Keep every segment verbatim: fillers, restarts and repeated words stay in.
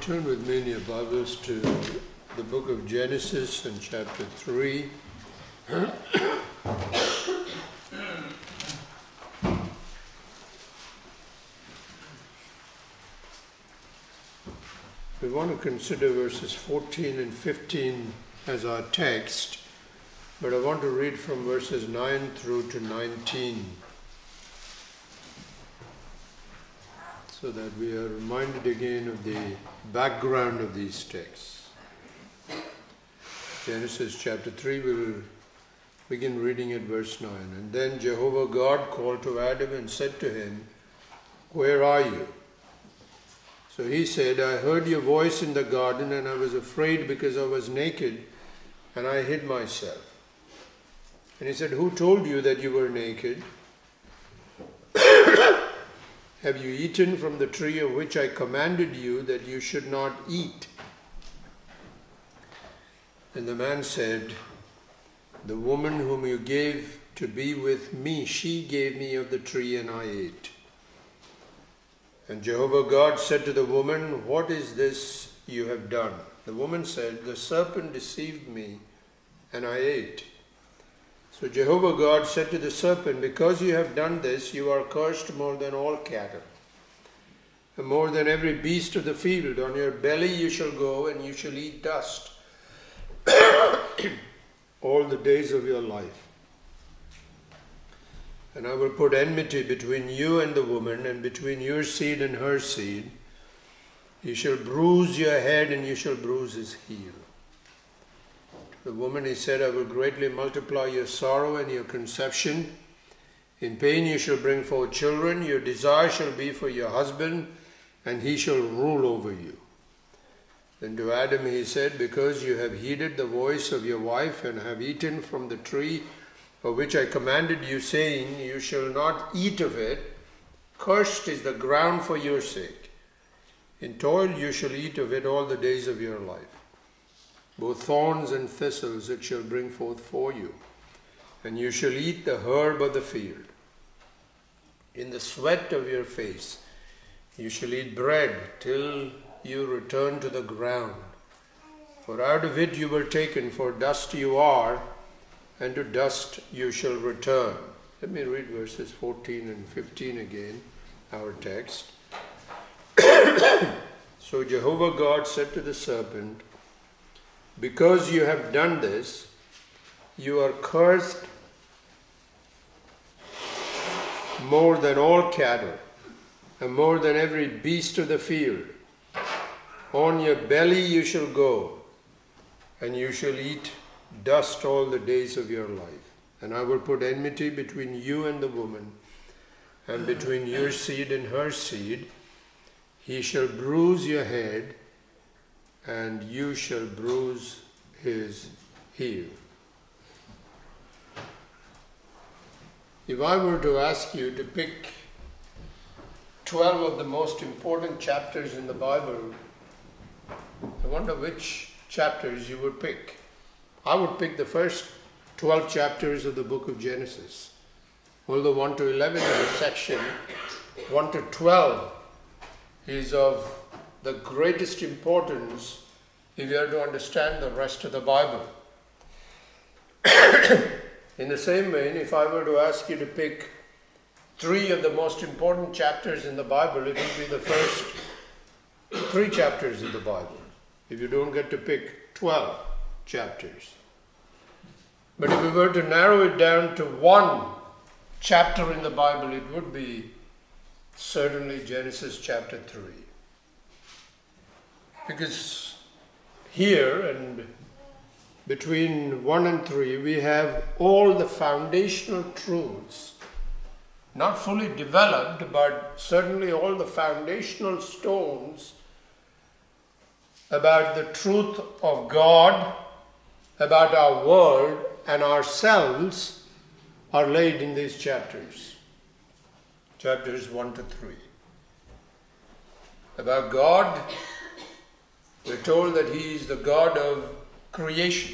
Turn with me in your Bibles to the book of Genesis and chapter three. We want to consider verses fourteen and fifteen as our text, but I want to read from verses nine through to nineteen, so that we are reminded again of the background of these texts. Genesis chapter three, we will begin reading at verse nine. And then Jehovah God called to Adam and said to him, "Where are you?" So he said, "I heard your voice in the garden, and I was afraid because I was naked, and I hid myself." And he said, "Who told you that you were naked? Have you eaten from the tree of which I commanded you that you should not eat?" And the man said, "The woman whom you gave to be with me, she gave me of the tree, and I ate." And Jehovah God said to the woman, "What is this you have done?" The woman said, "The serpent deceived me, and I ate." So Jehovah God said to the serpent, "Because you have done this, you are cursed more than all cattle, and more than every beast of the field. On your belly you shall go, and you shall eat dust all the days of your life. And I will put enmity between you and the woman, and between your seed and her seed. He shall bruise your head, and you shall bruise his heel." The woman, he said, "I will greatly multiply your sorrow and your conception. In pain you shall bring forth children. Your desire shall be for your husband, and he shall rule over you." Then to Adam he said, "Because you have heeded the voice of your wife, and have eaten from the tree of which I commanded you, saying, you shall not eat of it, cursed is the ground for your sake. In toil you shall eat of it all the days of your life. Both thorns and thistles it shall bring forth for you, and you shall eat the herb of the field. In the sweat of your face you shall eat bread till you return to the ground. For out of it you were taken, for dust you are, and to dust you shall return." Let me read verses fourteen and fifteen again, our text. So Jehovah God said to the serpent, "Because you have done this, you are cursed more than all cattle, and more than every beast of the field. On your belly you shall go, and you shall eat dust all the days of your life. And I will put enmity between you and the woman, and between your seed and her seed. He shall bruise your head, and you shall bruise his heel." If I were to ask you to pick twelve of the most important chapters in the Bible, I wonder which chapters you would pick. I would pick the first twelve chapters of the book of Genesis. Although one to eleven is a section, one to twelve is of the greatest importance if you are to understand the rest of the Bible. In the same vein, if I were to ask you to pick three of the most important chapters in the Bible, it would be the first three chapters of the Bible, if you don't get to pick twelve chapters. But if we were to narrow it down to one chapter in the Bible, it would be certainly Genesis chapter three. Because here and between one and three, we have all the foundational truths, not fully developed, but certainly all the foundational stones about the truth of God, about our world and ourselves, are laid in these chapters. Chapters one to three. About God, we're told that He is the God of creation.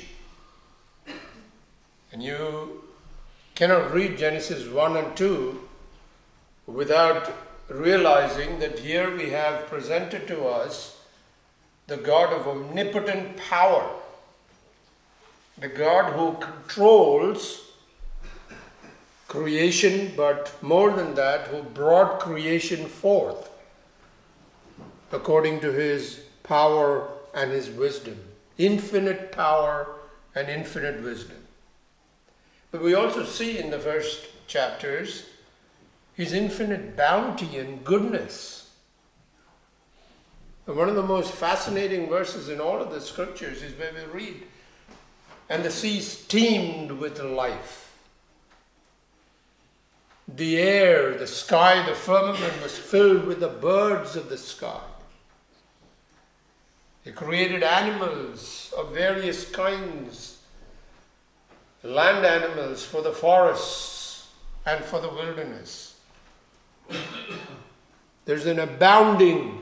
And you cannot read Genesis one and two without realizing that here we have presented to us the God of omnipotent power, the God who controls creation, but more than that, who brought creation forth according to his power and his wisdom. Infinite power and infinite wisdom. But we also see in the first chapters his infinite bounty and goodness. And one of the most fascinating verses in all of the scriptures is where we read, "And the seas teemed with life. The air, the sky, the firmament was filled with the birds of the sky. He created animals of various kinds, land animals for the forests and for the wilderness." There's an abounding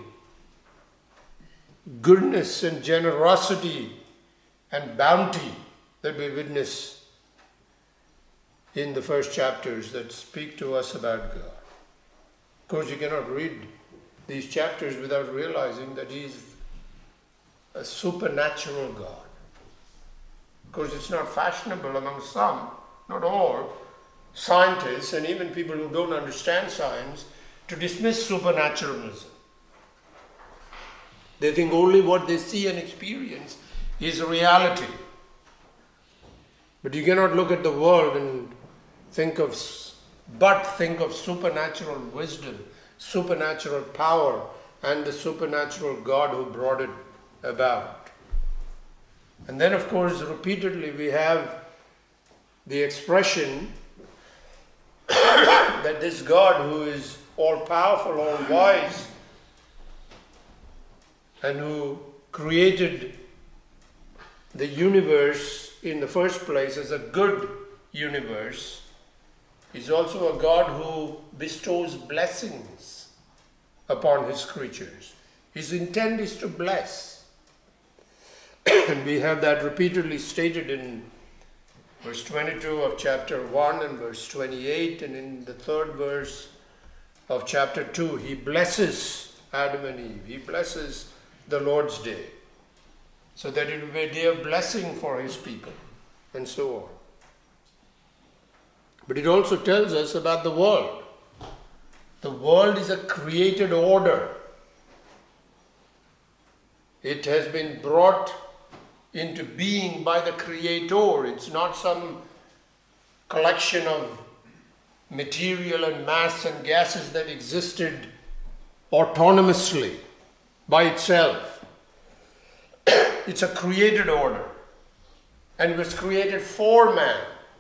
goodness and generosity and bounty that we witness in the first chapters that speak to us about God. Of course, you cannot read these chapters without realizing that He is a supernatural God. Of course, it's not fashionable among some, not all, scientists and even people who don't understand science to dismiss supernaturalism. They think only what they see and experience is reality. But you cannot look at the world and think of, but think of supernatural wisdom, supernatural power, and the supernatural God who brought it about. And then, of course, repeatedly we have the expression that this God who is all-powerful, all-wise, and who created the universe in the first place as a good universe, is also a God who bestows blessings upon his creatures. His intent is to bless. And we have that repeatedly stated in verse twenty-two of chapter one and verse twenty-eight, and in the third verse of chapter two, he blesses Adam and Eve. He blesses the Lord's Day, so that it will be a day of blessing for his people, and so on. But it also tells us about the world. The world is a created order. It has been brought into being by the Creator. It's not some collection of material and mass and gases that existed autonomously by itself. It's a created order, and it was created for man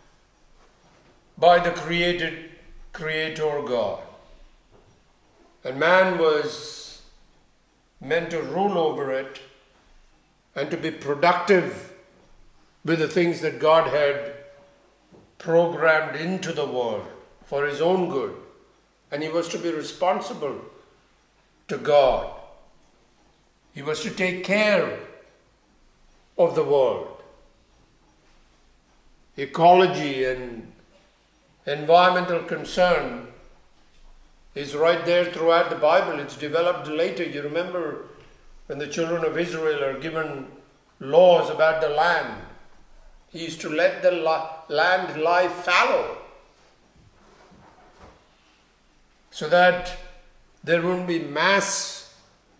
by the created Creator God. And man was meant to rule over it and to be productive with the things that God had programmed into the world for his own good. And he was to be responsible to God. He was to take care of the world. Ecology and environmental concern is right there throughout the Bible. It's developed later. You remember when the children of Israel are given laws about the land. He is to let the land lie fallow, so that there won't be mass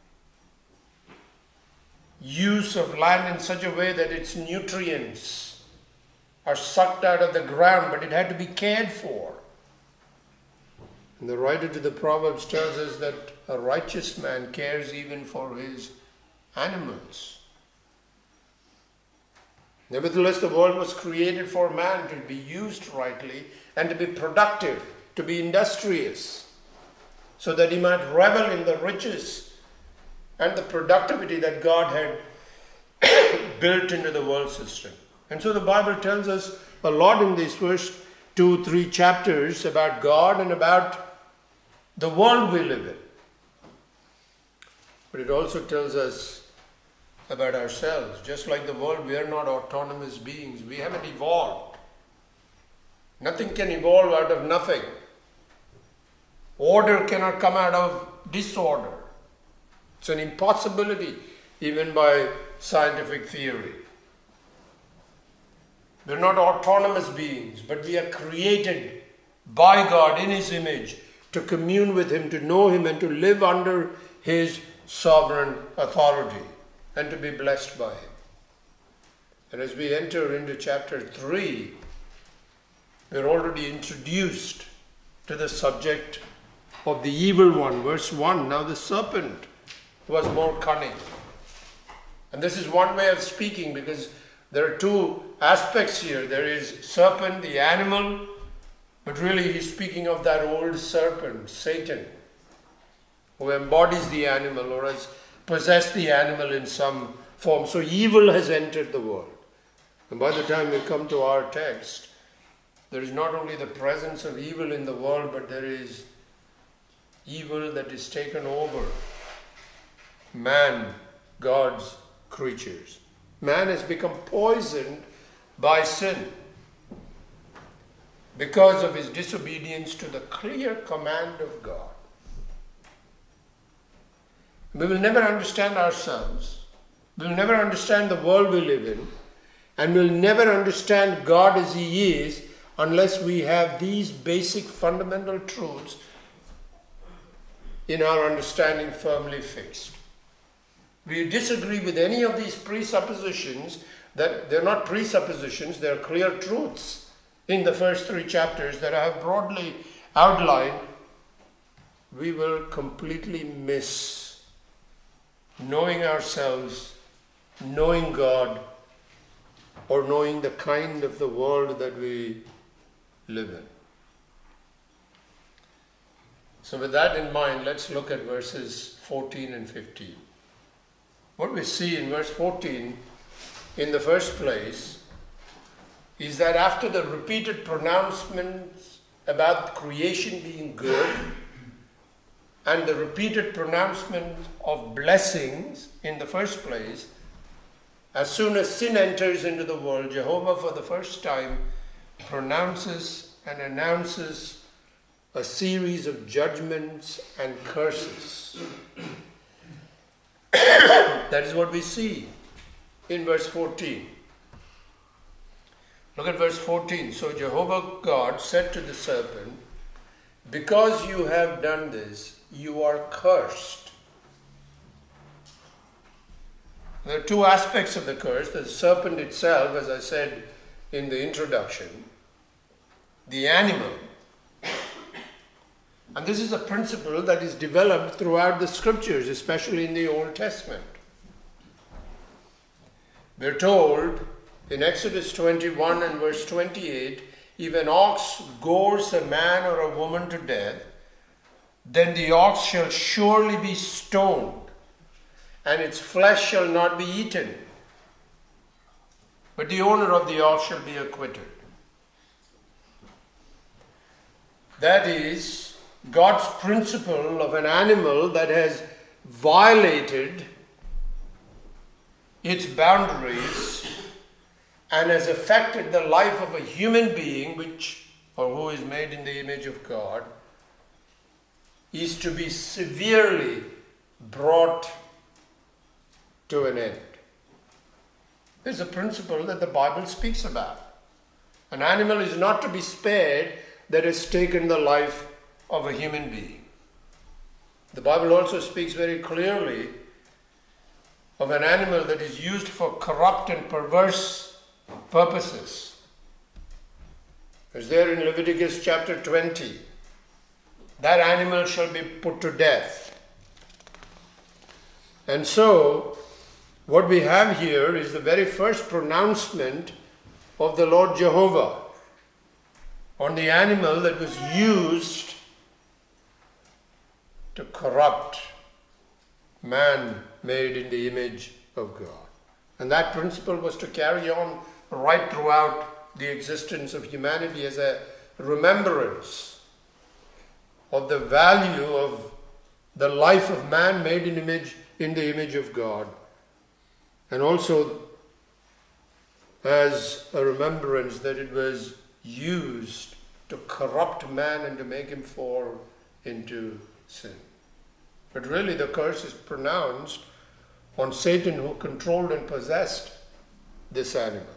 use of land in such a way that its nutrients are sucked out of the ground, but it had to be cared for. And the writer to the Proverbs tells us that a righteous man cares even for his animals. Nevertheless, the world was created for man to be used rightly and to be productive, to be industrious, so that he might revel in the riches and the productivity that God had built into the world system. And so the Bible tells us a lot in these first two, three chapters about God and about the world we live in. But it also tells us about ourselves. Just like the world, we are not autonomous beings. We haven't evolved. Nothing can evolve out of nothing. Order cannot come out of disorder. It's an impossibility even by scientific theory. We're not autonomous beings, but we are created by God in His image to commune with Him, to know Him, and to live under His sovereign authority and to be blessed by Him. And as we enter into chapter three, we're already introduced to the subject of the evil one. Verse one, now the serpent was more cunning. And this is one way of speaking, because there are two aspects here. There is serpent, the animal, but really he's speaking of that old serpent, Satan, who embodies the animal or has possessed the animal in some form. So evil has entered the world. And by the time we come to our text, there is not only the presence of evil in the world, but there is evil that is taken over man, God's creatures. Man has become poisoned by sin because of his disobedience to the clear command of God. We will never understand ourselves. We will never understand the world we live in. And we'll never understand God as He is unless we have these basic fundamental truths in our understanding firmly fixed. We disagree with any of these presuppositions, that they're not presuppositions, they're clear truths in the first three chapters that I have broadly outlined. We will completely miss knowing ourselves, knowing God, or knowing the kind of the world that we live in. So with that in mind, let's look at verses fourteen and fifteen. What we see in verse fourteen, in the first place, is that after the repeated pronouncements about creation being good, and the repeated pronouncement of blessings in the first place, as soon as sin enters into the world, Jehovah for the first time pronounces and announces a series of judgments and curses. That is what we see in verse fourteen. Look at verse fourteen. So Jehovah God said to the serpent, because you have done this, you are cursed. There are two aspects of the curse. The serpent itself, as I said in the introduction, the animal. And this is a principle that is developed throughout the scriptures, especially in the Old Testament. We're told in Exodus twenty-one and verse twenty-eight, if an ox gores a man or a woman to death, then the ox shall surely be stoned, and its flesh shall not be eaten, but the owner of the ox shall be acquitted. That is God's principle of an animal that has violated its boundaries and has affected the life of a human being, which, or who is made in the image of God, is to be severely brought to an end. There's a principle that the Bible speaks about. An animal is not to be spared that has taken the life of a human being. The Bible also speaks very clearly of an animal that is used for corrupt and perverse purposes. As there in Leviticus chapter twenty, that animal shall be put to death. And so, what we have here is the very first pronouncement of the Lord Jehovah on the animal that was used to corrupt man made in the image of God. And that principle was to carry on right throughout the existence of humanity as a remembrance of the value of the life of man made in image in the image of God, and also as a remembrance that it was used to corrupt man and to make him fall into sin. But really the curse is pronounced on Satan, who controlled and possessed this animal.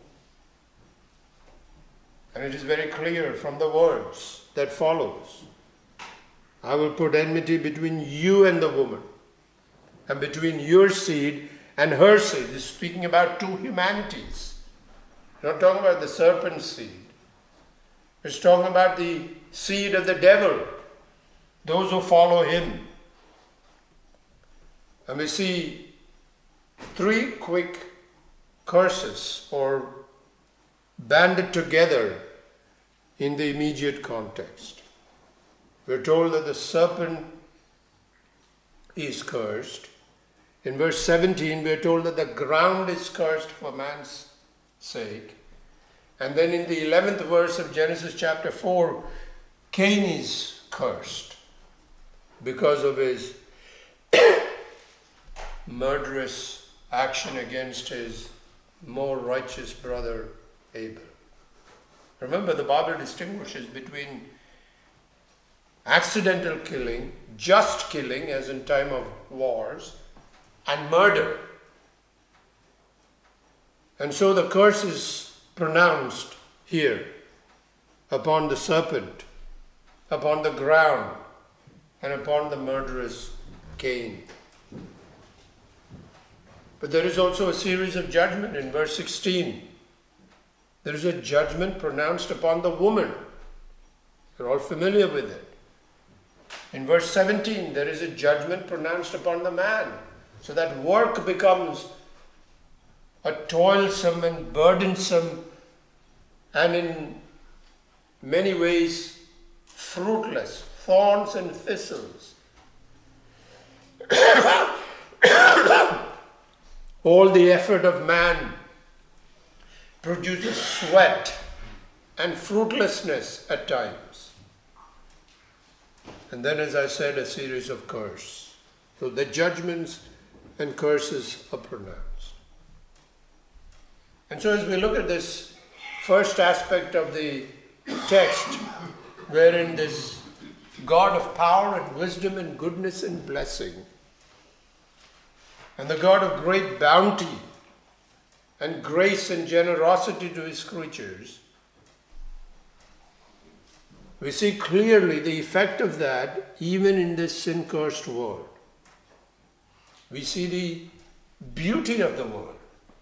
And it is very clear from the words that follows. I will put enmity between you and the woman, and between your seed and her seed. This is speaking about two humanities. We're not talking about the serpent's seed. It's talking about the seed of the devil, those who follow him. And we see three quick curses, or banded together in the immediate context. We're told that the serpent is cursed. In verse seventeen, we're told that the ground is cursed for man's sake. And then in the eleventh verse of Genesis chapter four, Cain is cursed because of his murderous action against his more righteous brother Abel. Remember, the Bible distinguishes between accidental killing, just killing, as in time of wars, and murder. And so the curse is pronounced here upon the serpent, upon the ground, and upon the murderous Cain. But there is also a series of judgment in verse sixteen. There is a judgment pronounced upon the woman. You're all familiar with it. In verse seventeen, there is a judgment pronounced upon the man. So that work becomes a toilsome and burdensome and in many ways fruitless, thorns and thistles. All the effort of man produces sweat and fruitlessness at times. And then, as I said, a series of curses. So the judgments and curses are pronounced. And so as we look at this first aspect of the text, wherein this God of power and wisdom and goodness and blessing, and the God of great bounty and grace and generosity to his creatures, we see clearly the effect of that even in this sin-cursed world. We see the beauty of the world.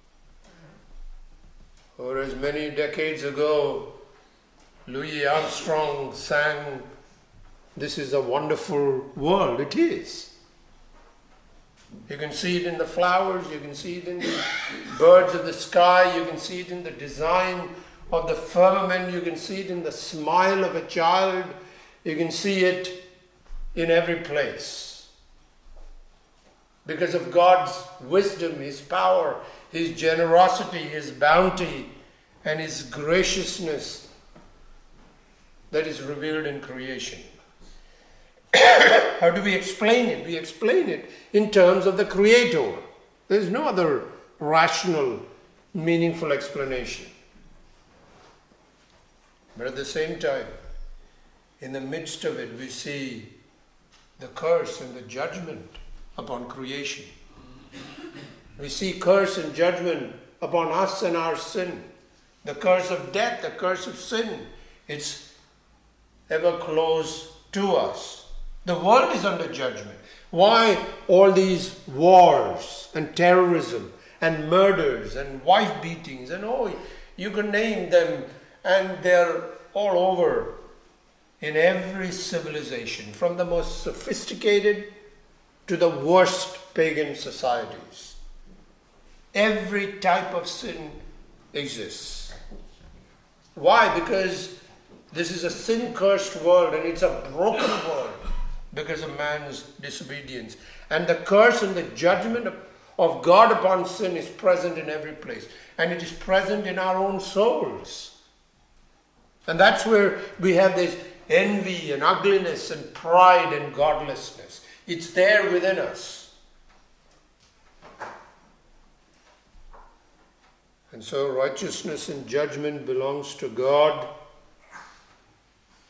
Or as many decades ago, Louis Armstrong sang, "This is a wonderful world." It is. You can see it in the flowers, you can see it in the birds of the sky, you can see it in the design of the firmament, you can see it in the smile of a child, you can see it in every place. Because of God's wisdom, his power, his generosity, his bounty, and his graciousness that is revealed in creation. How do we explain it? We explain it in terms of the Creator. There is no other rational, meaningful explanation. But at the same time, in the midst of it, we see the curse and the judgment upon creation. We see curse and judgment upon us and our sin. The curse of death, the curse of sin. It's ever close to us. The world is under judgment. Why all these wars and terrorism and murders and wife beatings and oh, you can name them, and they're all over in every civilization, from the most sophisticated to the worst pagan societies. Every type of sin exists. Why? Because this is a sin-cursed world, and it's a broken world because of man's disobedience. And the curse and the judgment of, of God upon sin is present in every place. And it is present in our own souls. And that's where we have this envy and ugliness and pride and godlessness. It's there within us. And so righteousness and judgment belongs to God.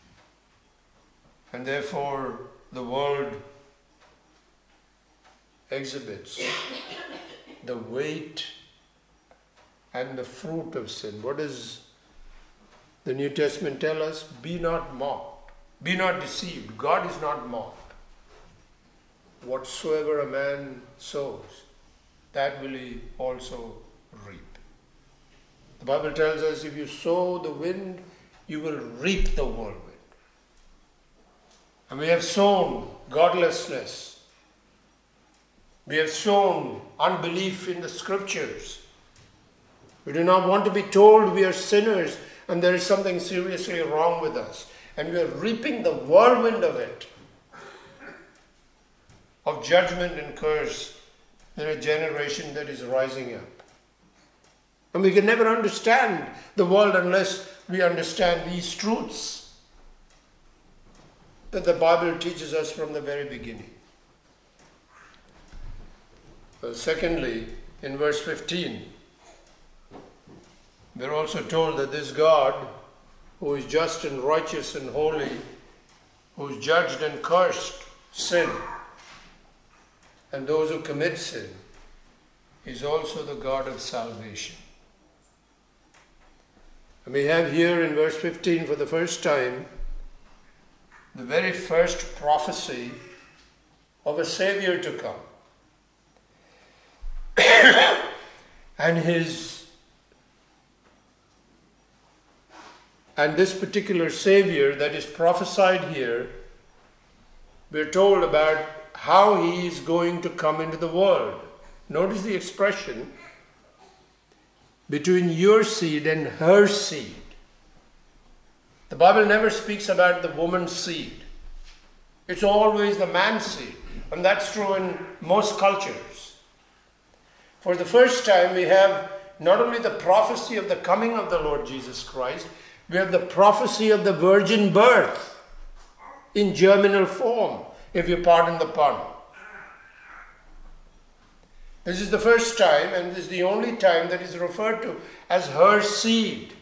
And therefore the world exhibits the weight and the fruit of sin. What does the New Testament tell us? Be not mocked. Be not deceived. God is not mocked. Whatsoever a man sows, that will he also reap. The Bible tells us if you sow the wind, you will reap the whirlwind. And we have sown godlessness. We have sown unbelief in the scriptures. We do not want to be told we are sinners and there is something seriously wrong with us. And we are reaping the whirlwind of it, of judgment and curse in a generation that is rising up. And we can never understand the world unless we understand these truths that the Bible teaches us from the very beginning. Well, secondly, in verse fifteen, we're also told that this God, who is just and righteous and holy, who has judged and cursed sin and those who commit sin, is also the God of salvation. And we have here in verse fifteen for the first time the very first prophecy of a Savior to come. and his and this particular Savior that is prophesied here, we're told about how he is going to come into the world. Notice the expression, between your seed and her seed. The Bible never speaks about the woman's seed. It's always the man's seed. And that's true in most cultures. For the first time, we have not only the prophecy of the coming of the Lord Jesus Christ, we have the prophecy of the virgin birth in germinal form, if you pardon the pun. This is the first time, and this is the only time that is referred to as her seed.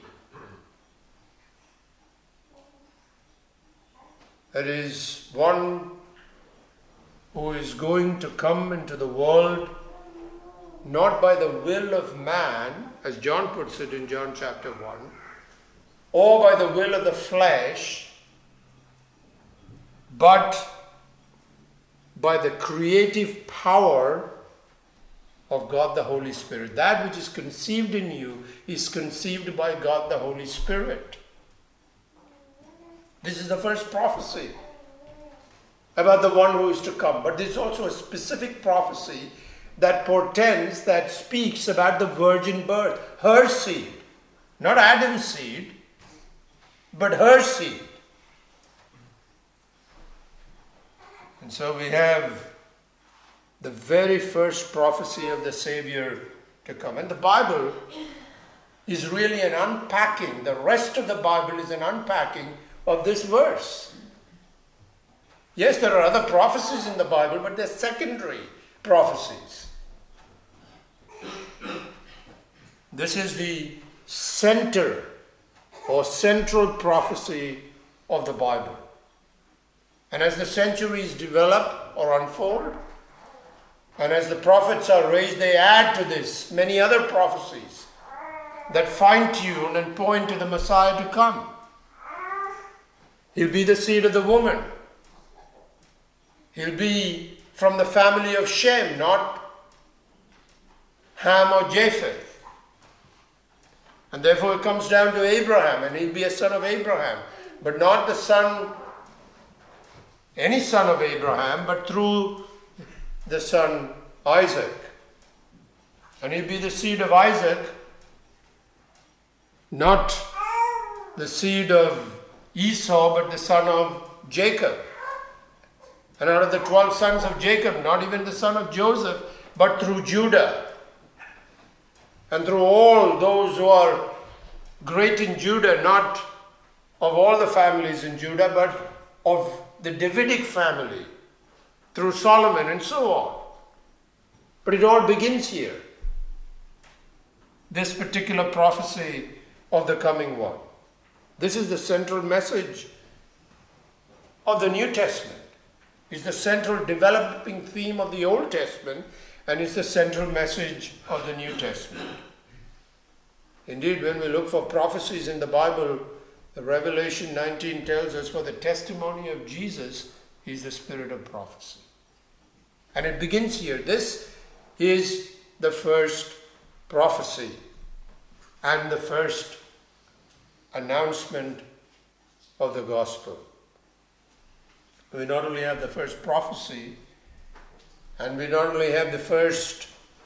That is one who is going to come into the world not by the will of man, as John puts it in John chapter one, or by the will of the flesh, but by the creative power of God the Holy Spirit. That which is conceived in you is conceived by God the Holy Spirit. This is the first prophecy about the one who is to come. But there's also a specific prophecy that portends, that speaks about the virgin birth. Her seed. Not Adam's seed, but her seed. And so we have the very first prophecy of the Savior to come. And the Bible is really an unpacking. The rest of the Bible is an unpacking of this verse. Yes, there are other prophecies in the Bible, but they're secondary prophecies. This is the center or central prophecy of the Bible. And as the centuries develop or unfold, and as the prophets are raised, they add to this many other prophecies that fine-tune and point to the Messiah to come. He'll be the seed of the woman. He'll be from the family of Shem, not Ham or Japheth. And therefore it comes down to Abraham, and he'll be a son of Abraham, but not the son, any son of Abraham, but through the son Isaac. And he'll be the seed of Isaac, not the seed of Esau, but the son of Jacob. And out of the twelve sons of Jacob, not even the son of Joseph, but through Judah. And through all those who are great in Judah, not of all the families in Judah, but of the Davidic family, through Solomon and so on. But it all begins here. This particular prophecy of the coming one. This is the central message of the New Testament. It's the central developing theme of the Old Testament, and it's the central message of the New Testament. Indeed, when we look for prophecies in the Bible, the Revelation nineteen tells us, for the testimony of Jesus is the spirit of prophecy. And it begins here. This is the first prophecy and the first announcement of the gospel. We not only have the first prophecy, and we not only have the first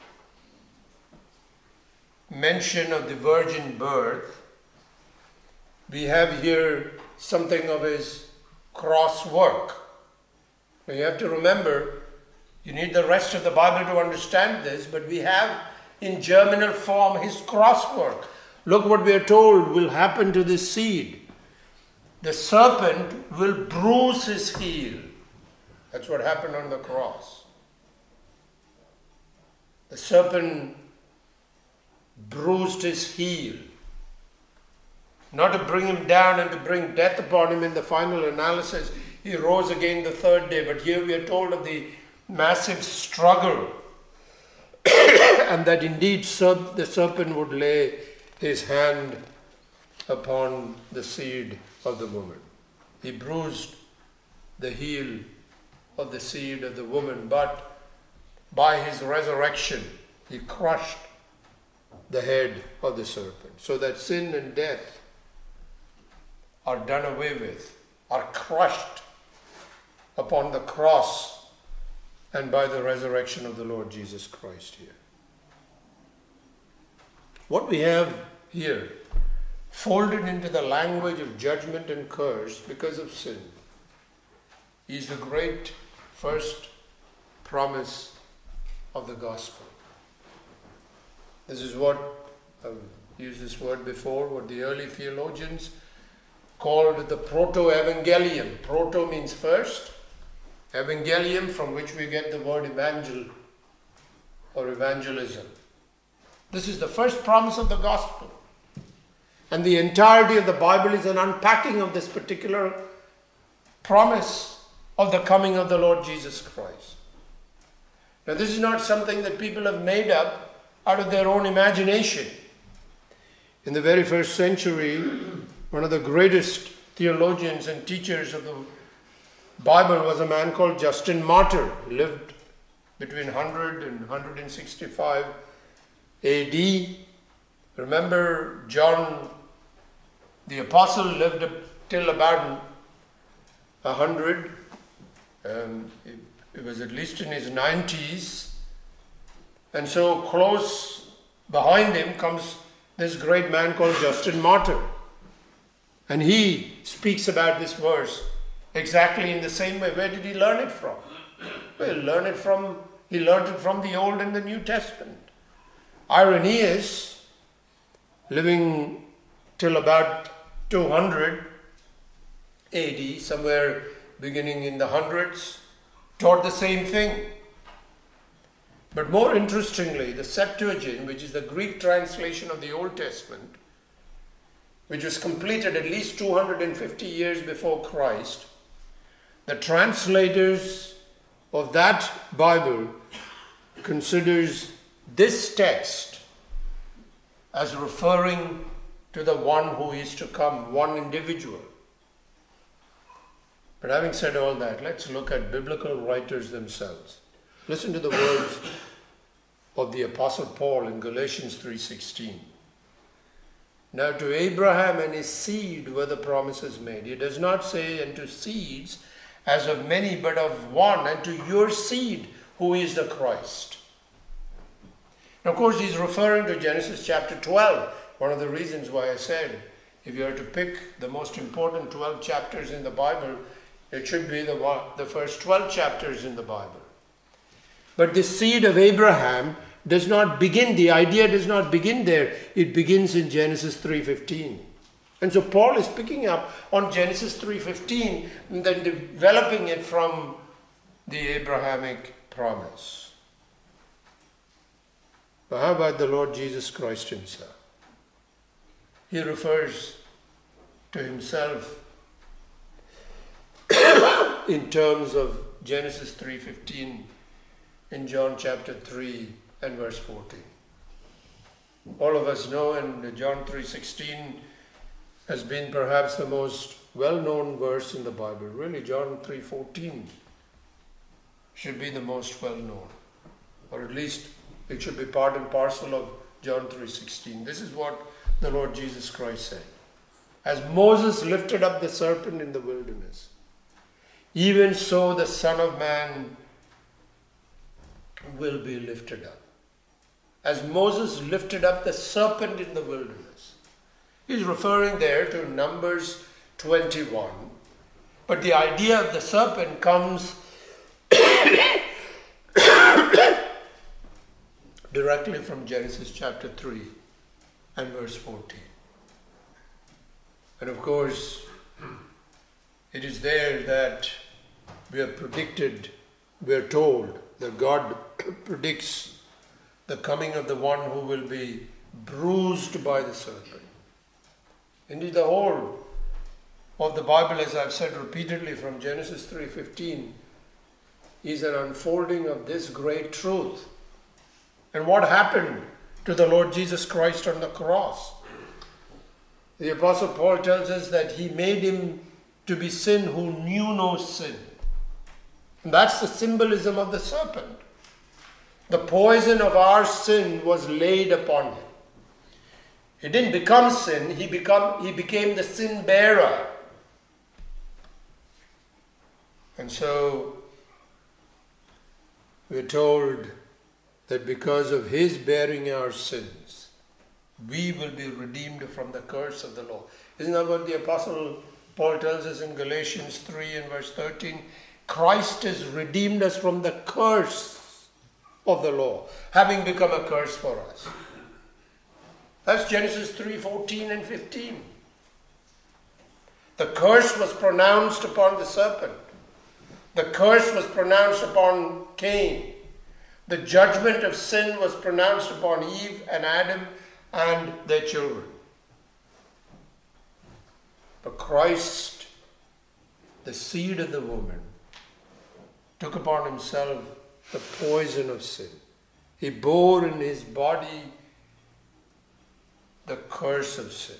mention of the virgin birth, we have here something of his cross work. You have to remember, you need the rest of the Bible to understand this, but we have in germinal form his cross work. Look what we are told will happen to this seed. The serpent will bruise his heel. That's what happened on the cross. The serpent bruised his heel. Not to bring him down and to bring death upon him in the final analysis. He rose again the third day. But here we are told of the massive struggle. And that indeed serp- the serpent would lay his hand upon the seed of the woman. He bruised the heel of the seed of the woman, but by his resurrection, he crushed the head of the serpent, so that sin and death are done away with, are crushed upon the cross and by the resurrection of the Lord Jesus Christ here. What we have here, folded into the language of judgment and curse because of sin, is the great first promise of the gospel. This is what, I've used this word before, what the early theologians called the proto-evangelium. Proto means first, evangelium from which we get the word evangel or evangelism. This is the first promise of the gospel. And the entirety of the Bible is an unpacking of this particular promise of the coming of the Lord Jesus Christ. Now, this is not something that people have made up out of their own imagination. In the very first century, one of the greatest theologians and teachers of the Bible was a man called Justin Martyr. He lived between one hundred and one sixty-five A D. Remember, John the Apostle lived up till about one hundred. Um, it, it was at least in his nineties. And so close behind him comes this great man called Justin Martyr. And he speaks about this verse exactly in the same way. Where did he learn it from? Well, he learned it from, he learned it from the Old and the New Testament. Irenaeus, living till about two hundred A D, somewhere beginning in the hundreds, taught the same thing. But more interestingly, the Septuagint, which is the Greek translation of the Old Testament, which was completed at least two hundred fifty years before Christ, the translators of that Bible considers this text as referring to the one who is to come, one individual. But having said all that, let's look at biblical writers themselves. Listen to the words of the Apostle Paul in Galatians three sixteen. Now to Abraham and his seed were the promises made. He does not say, and to seeds as of many, but of one, and to your seed, who is the Christ. And of course, he's referring to Genesis chapter twelve. One of the reasons why I said, if you are to pick the most important twelve chapters in the Bible, it should be the, one, the first twelve chapters in the Bible. But the seed of Abraham does not begin, the idea does not begin there. It begins in Genesis three fifteen. And so Paul is picking up on Genesis three fifteen and then developing it from the Abrahamic promise. But how about the Lord Jesus Christ himself? He refers to himself in terms of Genesis three fifteen in John chapter three and verse fourteen. All of us know, and John three sixteen has been perhaps the most well-known verse in the Bible. Really, John three fourteen should be the most well-known, or at least it should be part and parcel of John three sixteen. This is what the Lord Jesus Christ said. As Moses lifted up the serpent in the wilderness, even so the Son of Man will be lifted up. As Moses lifted up the serpent in the wilderness. He's referring there to Numbers twenty-one. But the idea of the serpent comes directly from Genesis chapter three and verse fourteen. And of course, it is there that we are predicted, we are told that God predicts the coming of the one who will be bruised by the serpent. Indeed, the whole of the Bible, as I've said repeatedly from Genesis three fifteen, is an unfolding of this great truth. And what happened to the Lord Jesus Christ on the cross? The Apostle Paul tells us that he made him to be sin who knew no sin. And that's the symbolism of the serpent. The poison of our sin was laid upon him. He didn't become sin, he, become, he became the sin bearer. And so we're told that because of his bearing our sins, we will be redeemed from the curse of the law. Isn't that what the Apostle Paul tells us in Galatians three and verse thirteen? Christ has redeemed us from the curse of the law, having become a curse for us. That's Genesis three fourteen and fifteen. The curse was pronounced upon the serpent. The curse was pronounced upon Cain. The judgment of sin was pronounced upon Eve and Adam and their children. But Christ, the seed of the woman, took upon himself the poison of sin. He bore in his body the curse of sin.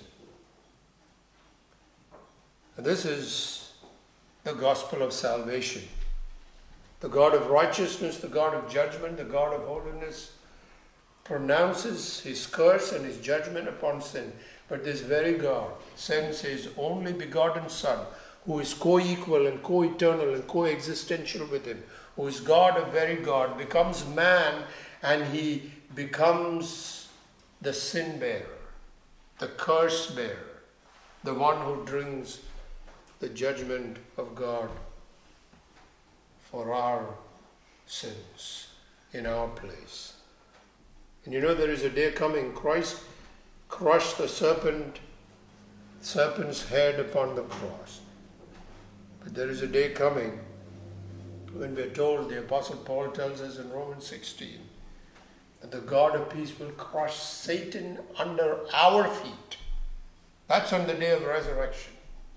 And this is the gospel of salvation. The God of righteousness, the God of judgment, the God of holiness pronounces his curse and his judgment upon sin. But this very God sends his only begotten Son, who is co-equal and co-eternal and co-existential with him, who is God of very God, becomes man, and he becomes the sin bearer, the curse bearer, the one who brings the judgment of God for our sins in our place. And you know there is a day coming. Christ crushed the serpent, serpent's head upon the cross. But there is a day coming when we are told, the Apostle Paul tells us in Romans sixteen, that the God of peace will crush Satan under our feet. That's on the day of resurrection.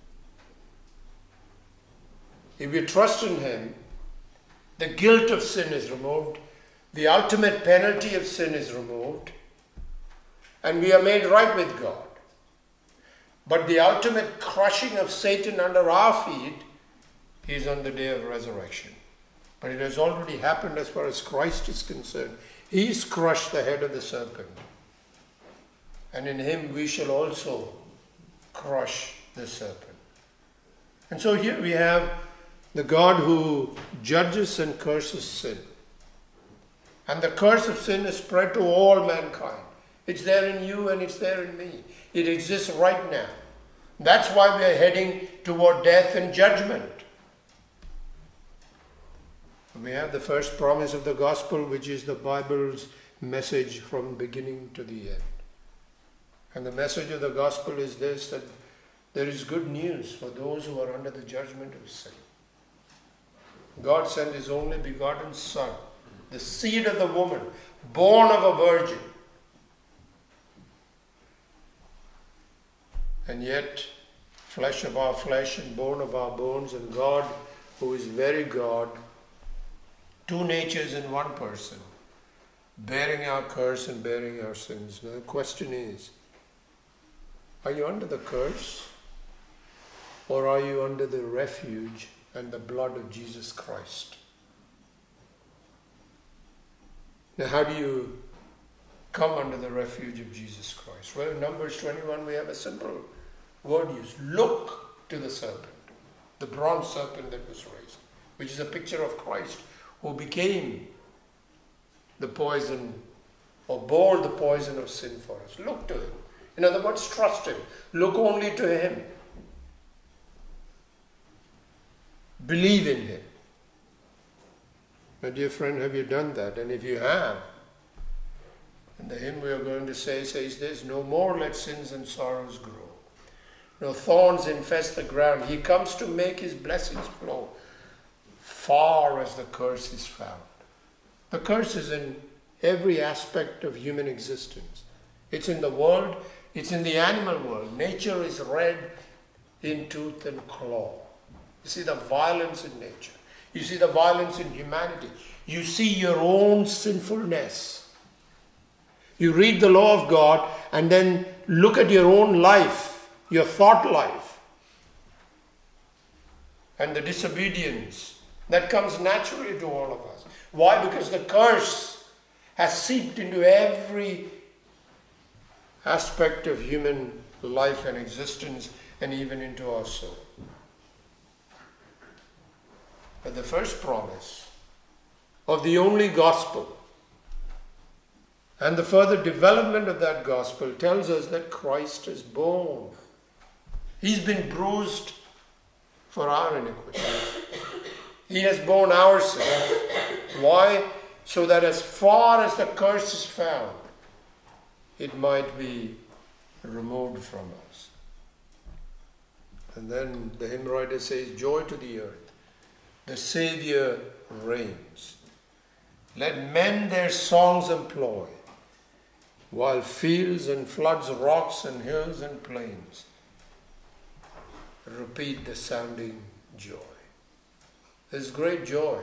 If we trust in him, the guilt of sin is removed, the ultimate penalty of sin is removed, and we are made right with God. But the ultimate crushing of Satan under our feet is on the day of resurrection. But it has already happened as far as Christ is concerned. He's crushed the head of the serpent. And in him we shall also crush the serpent. And so here we have the God who judges and curses sin. And the curse of sin is spread to all mankind. It's there in you and it's there in me. It exists right now. That's why we are heading toward death and judgment. We have the first promise of the gospel, which is the Bible's message from beginning to the end. And the message of the gospel is this, that there is good news for those who are under the judgment of sin. God sent his only begotten Son, the seed of the woman, born of a virgin. And yet, flesh of our flesh and bone of our bones, and God, who is very God, Two natures in one person, bearing our curse and bearing our sins. Now the question is, are you under the curse or are you under the refuge and the blood of Jesus Christ? Now how do you come under the refuge of Jesus Christ? Well, in Numbers twenty-one we have a simple word used. Look to the serpent, the bronze serpent that was raised, which is a picture of Christ who became the poison or bore the poison of sin for us. Look to him. In other words, trust him. Look only to him. Believe in him. My dear friend, have you done that? And if you have, and the hymn we are going to say says this: no more let sins and sorrows grow. No thorns infest the ground. He comes to make his blessings flow far as the curse is found. The curse is in every aspect of human existence. It's in the world, it's in the animal world. Nature is red in tooth and claw. You see the violence in nature. You see the violence in humanity. You see your own sinfulness. You read the law of God and then look at your own life, your thought life, and the disobedience that comes naturally to all of us. Why? Because the curse has seeped into every aspect of human life and existence and even into our soul. But the first promise of the only gospel and the further development of that gospel tells us that Christ is born. He's been bruised for our iniquity. He has borne our sin. Why? So that as far as the curse is found, it might be removed from us. And then the hymn writer says, joy to the earth, the Saviour reigns. Let men their songs employ, while fields and floods, rocks and hills and plains repeat the sounding joy. There's great joy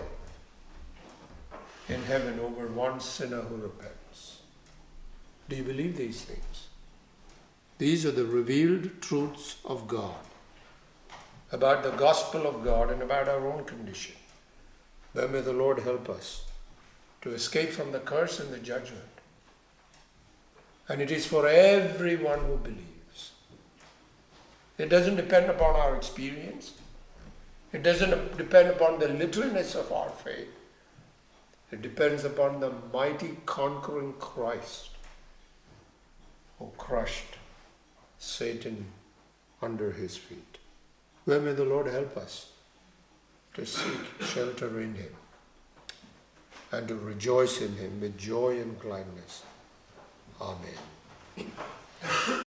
in heaven over one sinner who repents. Do you believe these things? These are the revealed truths of God about the gospel of God and about our own condition. Then may the Lord help us to escape from the curse and the judgment. And it is for everyone who believes. It doesn't depend upon our experience. It doesn't depend upon the littleness of our faith. It depends upon the mighty conquering Christ who crushed Satan under his feet. Where may the Lord help us to seek shelter in him and to rejoice in him with joy and gladness. Amen.